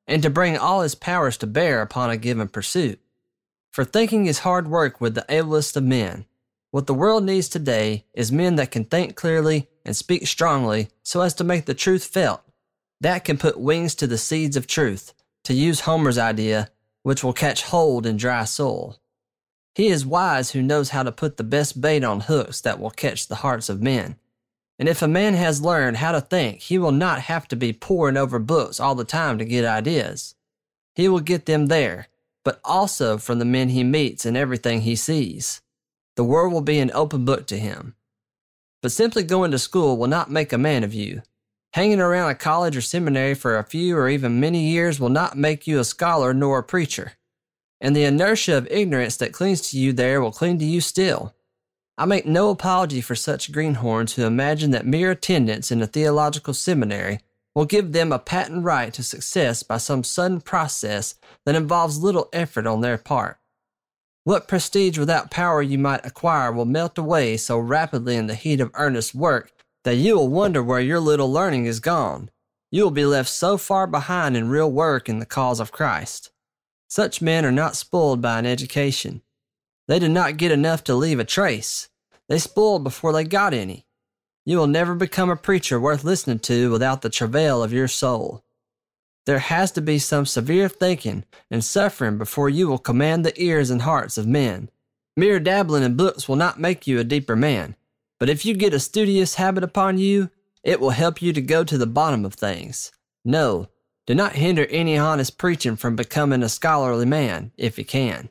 and to bring all his powers to bear upon a given pursuit. For thinking is hard work with the ablest of men. What the world needs today is men that can think clearly and speak strongly so as to make the truth felt. That can put wings to the seeds of truth, to use Homer's idea, which will catch hold in dry soil. He is wise who knows how to put the best bait on hooks that will catch the hearts of men. And if a man has learned how to think, he will not have to be poring over books all the time to get ideas. He will get them there, but also from the men he meets and everything he sees. The world will be an open book to him. But simply going to school will not make a man of you. Hanging around a college or seminary for a few or even many years will not make you a scholar nor a preacher. And the inertia of ignorance that clings to you there will cling to you still. I make no apology for such greenhorns who imagine that mere attendance in a theological seminary will give them a patent right to success by some sudden process that involves little effort on their part. What prestige without power you might acquire will melt away so rapidly in the heat of earnest work that you will wonder where your little learning is gone. You will be left so far behind in real work in the cause of Christ. Such men are not spoiled by an education. They did not get enough to leave a trace. They spoiled before they got any. You will never become a preacher worth listening to without the travail of your soul. There has to be some severe thinking and suffering before you will command the ears and hearts of men. Mere dabbling in books will not make you a deeper man, but if you get a studious habit upon you, it will help you to go to the bottom of things. No, do not hinder any honest preaching from becoming a scholarly man, if you can.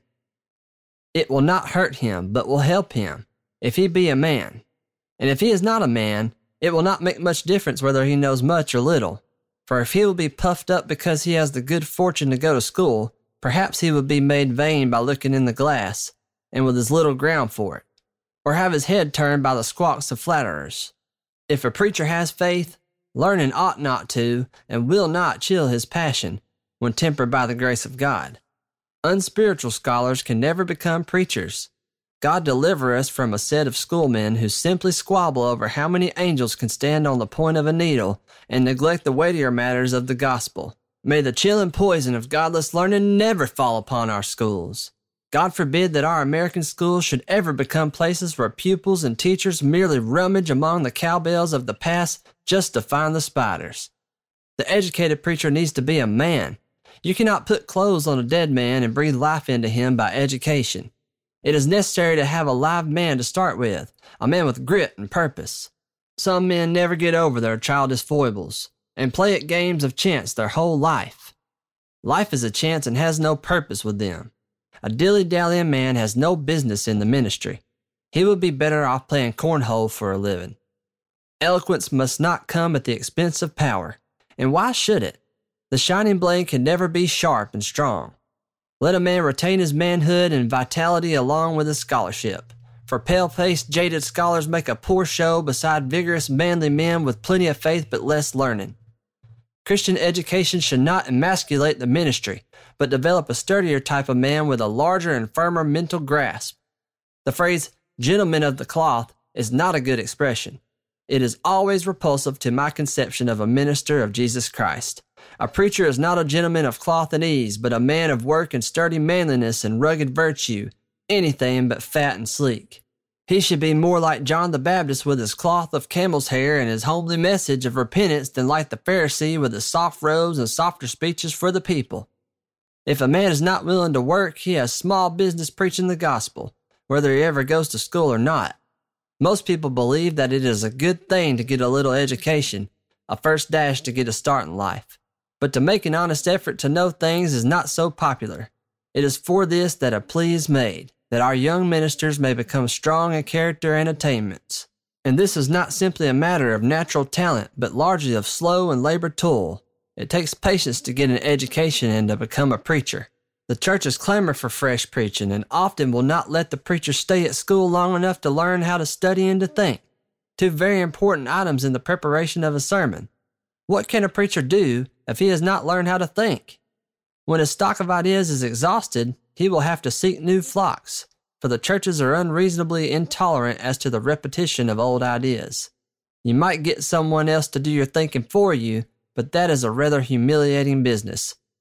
It will not hurt him, but will help him, if he be a man. And if he is not a man, it will not make much difference whether he knows much or little. For if he will be puffed up because he has the good fortune to go to school, perhaps he will be made vain by looking in the glass, and with as little ground for it, or have his head turned by the squawks of flatterers. If a preacher has faith, learning ought not to, and will not chill his passion, when tempered by the grace of God. Unspiritual scholars can never become preachers. God deliver us from a set of schoolmen who simply squabble over how many angels can stand on the point of a needle and neglect the weightier matters of the gospel. May the chilling poison of godless learning never fall upon our schools. God forbid that our American schools should ever become places where pupils and teachers merely rummage among the cowbells of the past just to find the spiders. The educated preacher needs to be a man. You cannot put clothes on a dead man and breathe life into him by education. It is necessary to have a live man to start with, a man with grit and purpose. Some men never get over their childish foibles, and play at games of chance their whole life. Life is a chance and has no purpose with them. A dilly-dallying man has no business in the ministry. He would be better off playing cornhole for a living. Eloquence must not come at the expense of power, and why should it? The shining blade can never be sharp and strong. Let a man retain his manhood and vitality along with his scholarship, for pale-faced, jaded scholars make a poor show beside vigorous, manly men with plenty of faith but less learning. Christian education should not emasculate the ministry, but develop a sturdier type of man with a larger and firmer mental grasp. The phrase, gentleman of the cloth, is not a good expression. It is always repulsive to my conception of a minister of Jesus Christ. A preacher is not a gentleman of cloth and ease, but a man of work and sturdy manliness and rugged virtue, anything but fat and sleek. He should be more like John the Baptist with his cloth of camel's hair and his homely message of repentance than like the Pharisee with his soft robes and softer speeches for the people. If a man is not willing to work, he has small business preaching the gospel, whether he ever goes to school or not. Most people believe that it is a good thing to get a little education, a first dash to get a start in life. But to make an honest effort to know things is not so popular. It is for this that a plea is made, that our young ministers may become strong in character and attainments. And this is not simply a matter of natural talent, but largely of slow and labored toil. It takes patience to get an education and to become a preacher. The churches clamor for fresh preaching and often will not let the preacher stay at school long enough to learn how to study and to think. Two very important items in the preparation of a sermon. What can a preacher do if he has not learned how to think? When his stock of ideas is exhausted, he will have to seek new flocks, for the churches are unreasonably intolerant as to the repetition of old ideas. You might get someone else to do your thinking for you, but that is a rather humiliating business.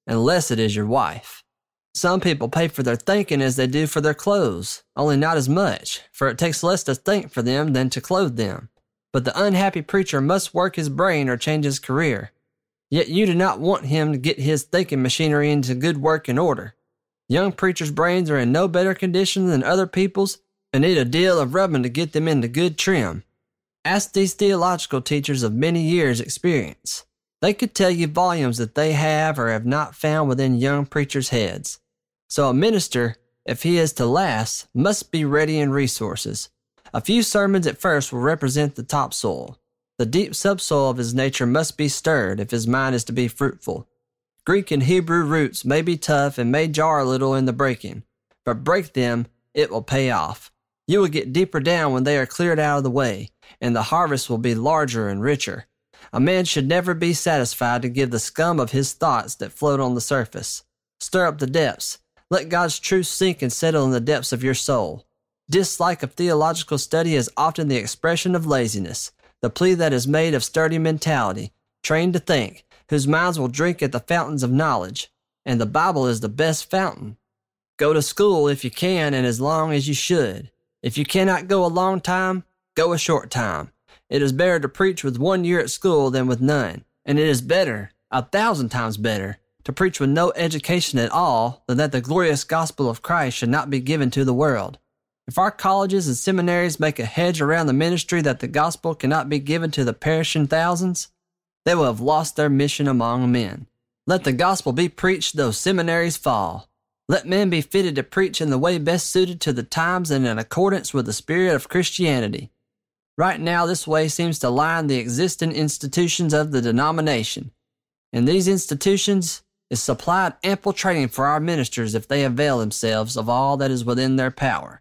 unless it is your wife. Some people pay for their thinking as they do for their clothes, only not as much, for it takes less to think for them than to clothe them. But the unhappy preacher must work his brain or change his career. Yet you do not want him to get his thinking machinery into good working order. Young preachers' brains are in no better condition than other people's and need a deal of rubbing to get them into good trim. Ask these theological teachers of many years' experience. They could tell you volumes that they have or have not found within young preachers' heads. So a minister, if he is to last, must be ready in resources. A few sermons at first will represent the topsoil. The deep subsoil of his nature must be stirred if his mind is to be fruitful. Greek and Hebrew roots may be tough and may jar a little in the breaking, but break them, it will pay off. You will get deeper down when they are cleared out of the way, and the harvest will be larger and richer. A man should never be satisfied to give the scum of his thoughts that float on the surface. Stir up the depths. Let God's truth sink and settle in the depths of your soul. Dislike of theological study is often the expression of laziness, the plea that is made of sturdy mentality, trained to think, whose minds will drink at the fountains of knowledge, and the Bible is the best fountain. Go to school if you can and as long as you should. If you cannot go a long time, go a short time. It is better to preach with one year at school than with none, and it is better, a thousand times better, to preach with no education at all than that the glorious gospel of Christ should not be given to the world. If our colleges and seminaries make a hedge around the ministry that the gospel cannot be given to the perishing thousands, they will have lost their mission among men. Let the gospel be preached though seminaries fall. Let men be fitted to preach in the way best suited to the times and in accordance with the spirit of Christianity. Right now this way seems to line the existing institutions of the denomination. In these institutions is supplied ample training for our ministers if they avail themselves of all that is within their power.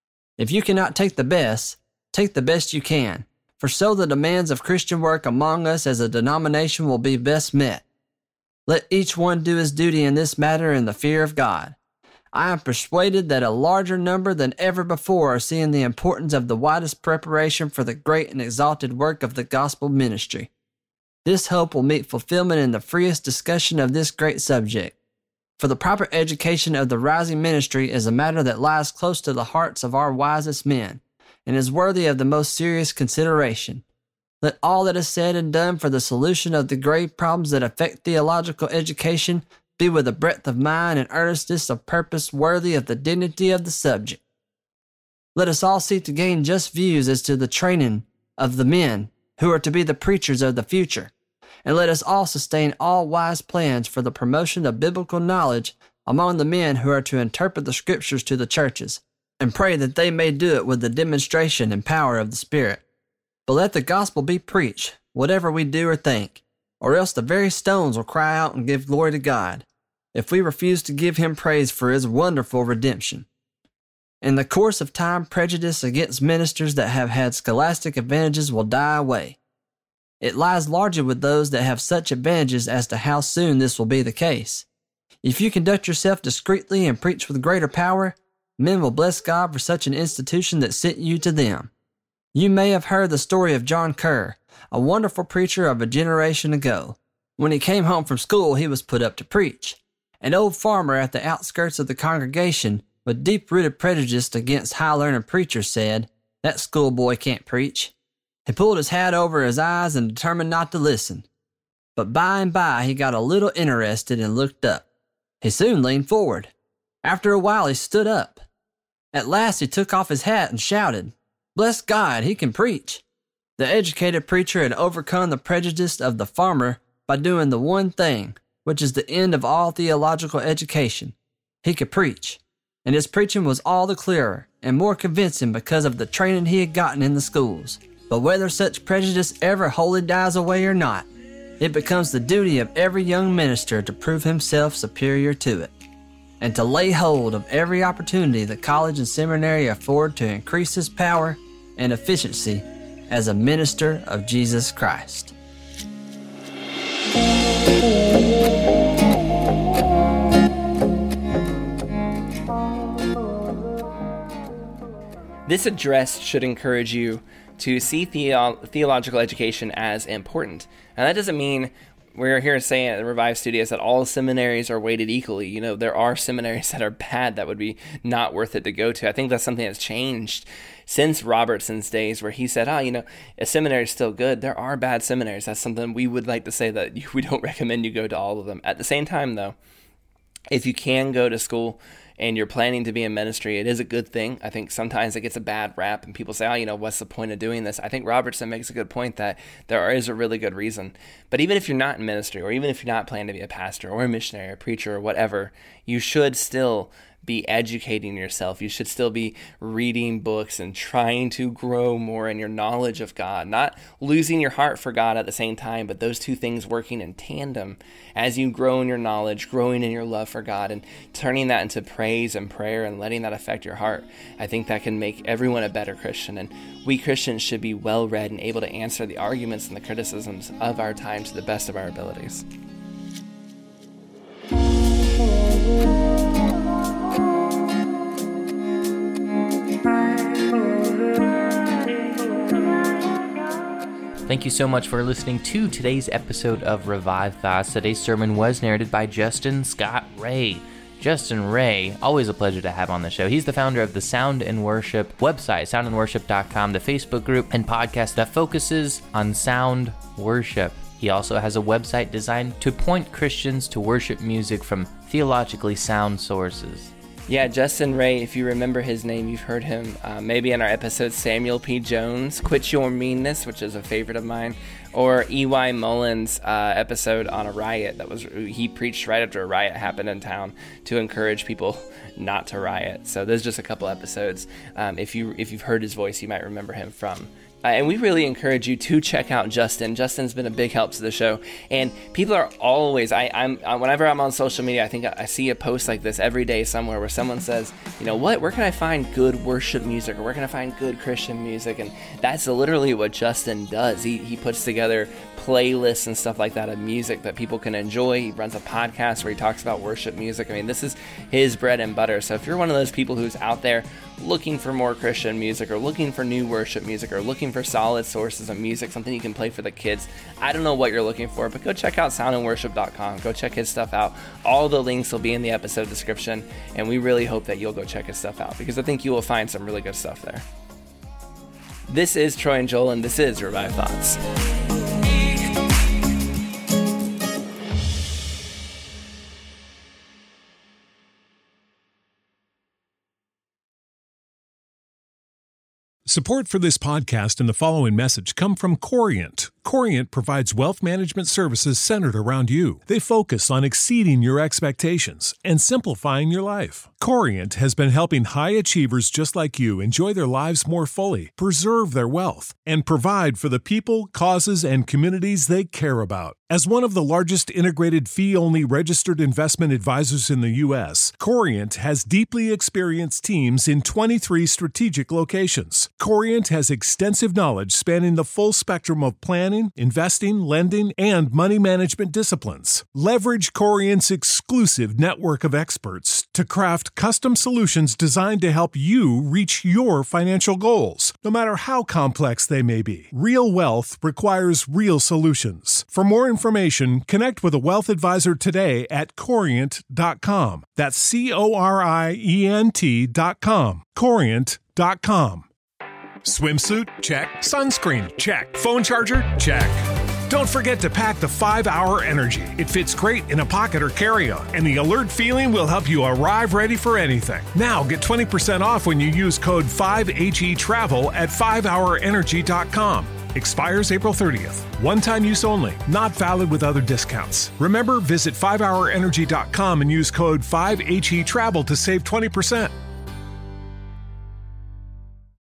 If you cannot take the best, take the best you can, for so the demands of Christian work among us as a denomination will be best met. Let each one do his duty in this matter in the fear of God. I am persuaded that a larger number than ever before are seeing the importance of the widest preparation for the great and exalted work of the gospel ministry. This hope will meet fulfillment in the freest discussion of this great subject. For the proper education of the rising ministry is a matter that lies close to the hearts of our wisest men, and is worthy of the most serious consideration. Let all that is said and done for the solution of the grave problems that affect theological education be with a breadth of mind and earnestness of purpose worthy of the dignity of the subject. Let us all seek to gain just views as to the training of the men who are to be the preachers of the future, and let us all sustain all wise plans for the promotion of biblical knowledge among the men who are to interpret the Scriptures to the churches, and pray that they may do it with the demonstration and power of the Spirit. But let the gospel be preached, whatever we do or think, or else the very stones will cry out and give glory to God, if we refuse to give him praise for his wonderful redemption. In the course of time, prejudice against ministers that have had scholastic advantages will die away. It lies largely with those that have such advantages as to how soon this will be the case. If you conduct yourself discreetly and preach with greater power, men will bless God for such an institution that sent you to them. You may have heard the story of John Kerr, a wonderful preacher of a generation ago. When he came home from school, he was put up to preach. An old farmer at the outskirts of the congregation, with deep-rooted prejudice against high-learned preachers, said, "That schoolboy can't preach." He pulled his hat over his eyes and determined not to listen. But by and by he got a little interested and looked up. He soon leaned forward. After a while he stood up. At last he took off his hat and shouted, "Bless God, he can preach." The educated preacher had overcome the prejudice of the farmer by doing the one thing, which is the end of all theological education. He could preach, and his preaching was all the clearer and more convincing because of the training he had gotten in the schools. But whether such prejudice ever wholly dies away or not, it becomes the duty of every young minister to prove himself superior to it, and to lay hold of every opportunity the college and seminary afford to increase his power and efficiency as a minister of Jesus Christ. This address should encourage you to see theo- theological education as important. And that doesn't mean we're here saying at the Revive Studios that all seminaries are weighted equally. You know, there are seminaries that are bad that would be not worth it to go to. I think that's something that's changed since Robertson's days, where he said, oh, you know, a seminary is still good. There are bad seminaries. That's something we would like to say, that we don't recommend you go to all of them. At the same time, though, if you can go to school and you're planning to be in ministry, it is a good thing. I think sometimes it gets a bad rap and people say, oh, you know, what's the point of doing this? I think Robertson makes a good point that there is a really good reason. But even if you're not in ministry, or even if you're not planning to be a pastor or a missionary or a preacher or whatever, you should still be educating yourself. You should still be reading books and trying to grow more in your knowledge of God, not losing your heart for God at the same time, but those two things working in tandem as you grow in your knowledge, growing in your love for God, and turning that into praise and prayer and letting that affect your heart. I think that can make everyone a better Christian, and we Christians should be well-read and able to answer the arguments and the criticisms of our time to the best of our abilities. Thank you so much for listening to today's episode of Revive Thoughts. Today's sermon was narrated by Justin Scott Ray. Justin Ray, always a pleasure to have on the show. He's the founder of the Sound and Worship website, sound and worship dot com, the Facebook group and podcast that focuses on sound worship. He also has a website designed to point Christians to worship music from theologically sound sources. Yeah, Justin Ray, if you remember his name, you've heard him uh, maybe in our episode Samuel P. Jones, Quit Your Meanness, which is a favorite of mine, or E Y. Mullins' uh, episode on a riot that was he preached right after a riot happened in town to encourage people not to riot. So there's just a couple episodes. Um, if you if you've heard his voice, you might remember him from. Uh, and we really encourage you to check out Justin. Justin's been a big help to the show. And people are always, I, I'm uh, whenever I'm on social media, I think I, I see a post like this every day somewhere where someone says, you know what, where can I find good worship music, or where can I find good Christian music? And that's literally what Justin does. He, he puts together playlists and stuff like that of music that people can enjoy. He runs a podcast where he talks about worship music. I mean, this is his bread and butter. So if you're one of those people who's out there looking for more Christian music, or looking for new worship music, or looking for solid sources of music, something you can play for the kids, I don't know what you're looking for, but go check out sound and worship dot com. Go check his stuff out. All the links will be in the episode description, and we really hope that you'll go check his stuff out, because I think you will find some really good stuff there. This is Troy and Joel, and this is Revive Thoughts. Support for this podcast and the following message come from Corient. Corient provides wealth management services centered around you. They focus on exceeding your expectations and simplifying your life. Corient has been helping high achievers just like you enjoy their lives more fully, preserve their wealth, and provide for the people, causes, and communities they care about. As one of the largest integrated fee-only registered investment advisors in the U S, Corient has deeply experienced teams in twenty-three strategic locations. Corient has extensive knowledge spanning the full spectrum of planning, investing, lending, and money management disciplines. Leverage Corient's exclusive network of experts to craft custom solutions designed to help you reach your financial goals, no matter how complex they may be. Real wealth requires real solutions. For more information, connect with a wealth advisor today at corient dot com. That's C O R I E N T dot com. corient dot com. Swimsuit? Check. Sunscreen? Check. Phone charger? Check. Don't forget to pack the five hour Energy. It fits great in a pocket or carry-on, and the alert feeling will help you arrive ready for anything. Now get twenty percent off when you use code five H E travel at five hour energy dot com. Expires April thirtieth. One-time use only. Not valid with other discounts. Remember, visit five hour energy dot com and use code five H E travel to save twenty percent.